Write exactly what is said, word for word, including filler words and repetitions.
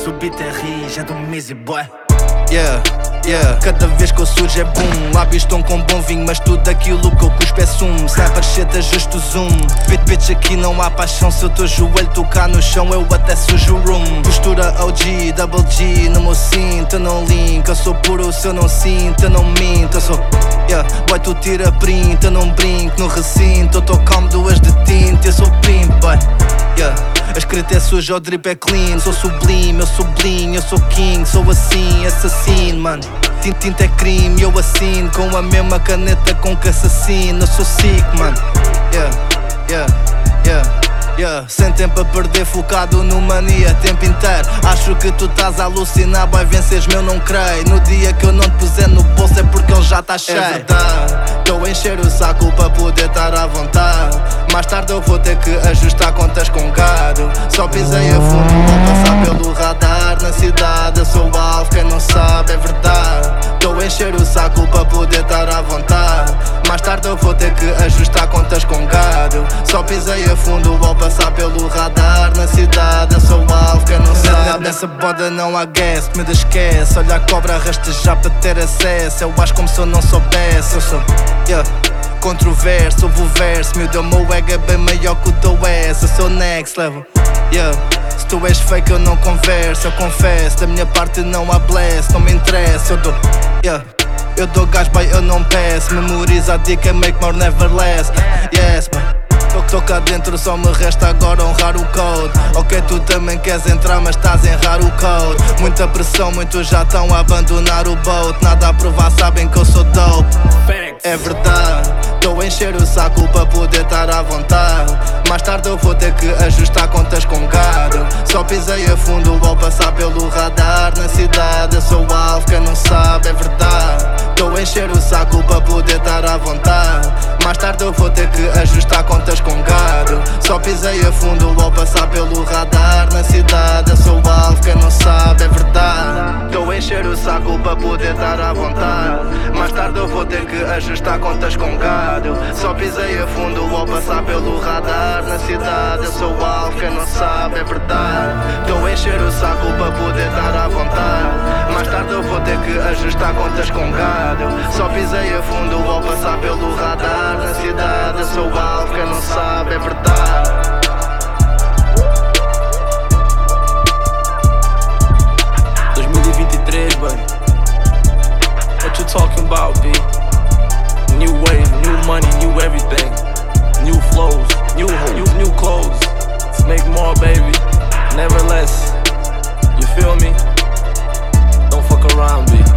Se o beat é rige, é do Mizzy Boy. Yeah, yeah. Cada vez que eu surge é boom. Lábios estão com bom vinho, mas tudo aquilo que eu cuspo é sumo. Sniper shit, ajusto o zoom. Bitch, bitch, aqui não há paixão. Se o teu joelho tocar no chão, eu até sujo o room. Postura O G, double G, no meu cinto, eu não link. Eu sou puro, se eu não sinto, eu não minto. Eu sou, yeah, boy, tu tira print, eu não brinco no recinto. Eu tô calmo, duas de tinta, eu sou pimp, boy. Yeah. A escrita é suja, o drip é clean. Sou sublime, eu sublinho, eu sou king. Sou assim, assassino, mano. Tinta, tinta é crime, eu assino com a mesma caneta com que assassino. Eu sou sick, mano. Yeah, yeah, yeah, yeah. Sem tempo a perder, focado no mania tempo inteiro. Acho que tu estás a alucinar, boy, vences meu, não creio. No dia que eu não te puser no bolso é porque ele já tá cheio. É verdade, estou a encher o saco para poder estar à vontade. Mais tarde eu vou ter que ajustar contas com gado. Só pisei a fundo, vou passar pelo radar. Na cidade eu sou alvo, quem não sabe é verdade. Estou a encher o saco para poder estar à vontade. Mais tarde eu vou ter que ajustar contas com gado. Só pisei a fundo, vou passar pelo radar. Na cidade eu sou alvo, quem não sabe. Nessa boda não há gas, me esquece. Olha a cobra rastejar para ter acesso. Eu acho como se eu não soubesse. Eu sou, yeah, controverso, houve o verso. Meu Deus, meu ego é bem maior que o teu és. Eu sou next level, yeah. Se tu és fake eu não converso, eu confesso. Da minha parte não há bless, não me interessa. Eu dou, yeah, eu dou gás, boy, eu não peço. Memoriza a dica, make more never less. Yes, man. Tô cá dentro, só me resta agora honrar o code. Ok, tu também queres entrar, mas estás a errar o code. Muita pressão, muitos já estão a abandonar o boat. Nada a provar, sabem que eu sou dope. É verdade, estou a encher o saco para poder estar à vontade. Mais tarde eu vou ter que ajustar contas com gado. Só pisei a fundo, vou passar pelo radar. Na cidade eu sou alvo, quem não sabe é verdade. Estou a encher o saco para poder estar à vontade. Mais tarde eu vou ter que ajustar contas com gado. Só pisei a fundo, vou passar pelo radar. Na cidade eu sou alvo, quem não sabe é verdade. Estou a encher o saco para poder estar à vontade. Mais tarde eu vou ter que ajustar contas com gado. Só pisei a fundo, vou passar pelo radar. Na cidade eu sou alvo, quem não sabe é verdade. Estou a encher o saco para poder estar à vontade. Mais tarde eu vou ter que ajustar contas com gado. Só pisei a fundo, vou passar pelo radar. Na cidade eu sou alvo, quem não sabe é verdade. dois mil e vinte e três, boy. What you talking about, B? New wave, new money, new everything. New flows, new new new clothes. Let's make more, baby. Never less. You feel me? Don't fuck around, B.